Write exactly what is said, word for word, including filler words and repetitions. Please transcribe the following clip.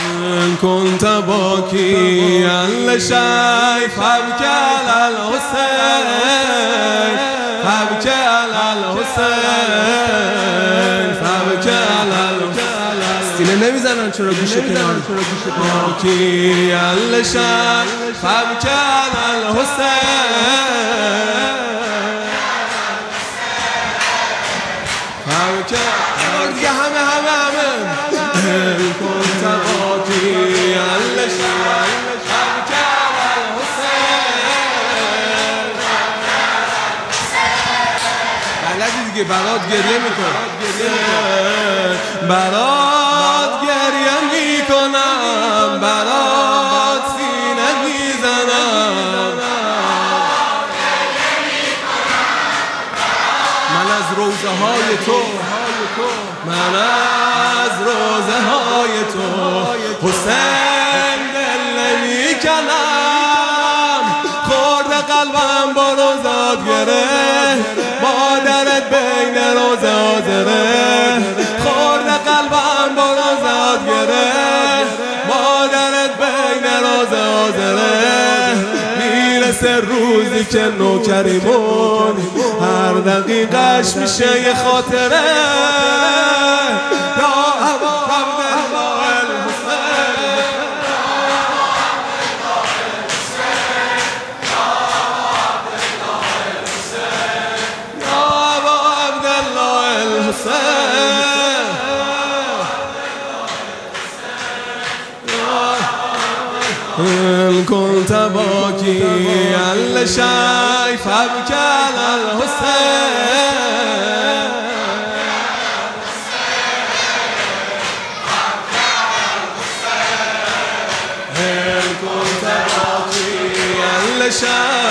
كنت باكيا لشيخ فابكي على الحسين فابكي على الحسين فابكي على الحسين سینه نمیزنن چرا گوشه کنار باکیا لشیخ فابكي على الحسين فابكي دیگه همه همه همه كنت باكيا لشيخ فابكي على الحسين بلدی دیگه برات گریه میکنم برات گریه میکنم برات سینه میزنم من از روزه های تو من از روزه های تو حسین دل نمی کنم خورده قلبم با روزات گره مادرت بین روزه حاضره خورده قلبم با روزات گره مادرت بین روزه حاضره میرسه روزی که نوکریمون هر دقیقش میشه یه خاطره یا ابا عبدالله الحسین یا ابا عبدالله الحسین إن كنت باكيا لشيخ فابكي على الحسين إن كنت باكيا لشيخ